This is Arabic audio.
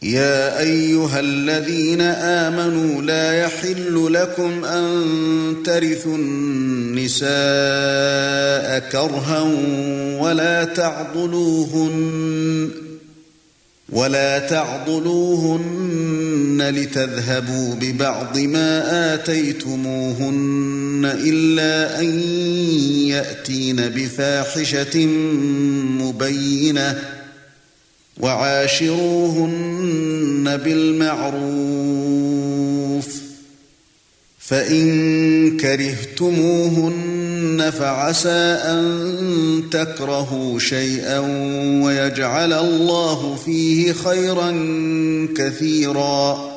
يا أيها الذين آمنوا لا يحل لكم أن ترثوا النساء كرها ولا تعضلوهن لتذهبوا ببعض ما آتيتموهن إلا أن يأتين بفاحشة مبينة وعاشروهن بالمعروف فإن كرهتموهن فعسى أن تكرهوا شيئا ويجعل الله فيه خيرا كثيرا